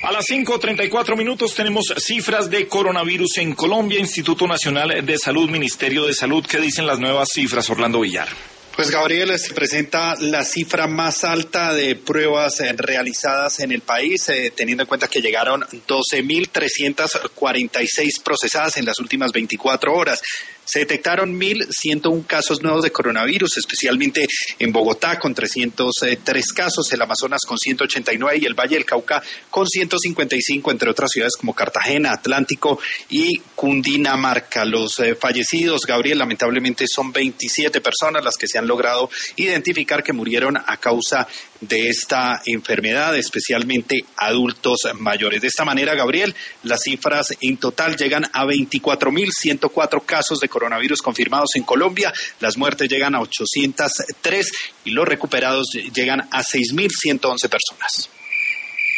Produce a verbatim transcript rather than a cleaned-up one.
A las cinco treinta y cuatro minutos tenemos cifras de coronavirus en Colombia, Instituto Nacional de Salud, Ministerio de Salud. ¿Qué dicen las nuevas cifras, Orlando Villar? Pues Gabriel, se presenta la cifra más alta de pruebas eh, realizadas en el país, eh, teniendo en cuenta que llegaron doce mil trescientas cuarenta y seis procesadas en las últimas veinticuatro horas. Se detectaron mil ciento uno casos nuevos de coronavirus, especialmente en Bogotá con trescientos tres casos, el Amazonas con ciento ochenta y nueve y el Valle del Cauca con ciento cincuenta y cinco, entre otras ciudades como Cartagena, Atlántico y Cundinamarca. Los eh, fallecidos, Gabriel, lamentablemente son veintisiete personas las que se han logrado identificar que murieron a causa de esta enfermedad, especialmente adultos mayores. De esta manera, Gabriel, las cifras en total llegan a veinticuatro mil ciento cuatro casos de coronavirus confirmados en Colombia, las muertes llegan a ochocientos tres y los recuperados llegan a seis mil ciento once personas.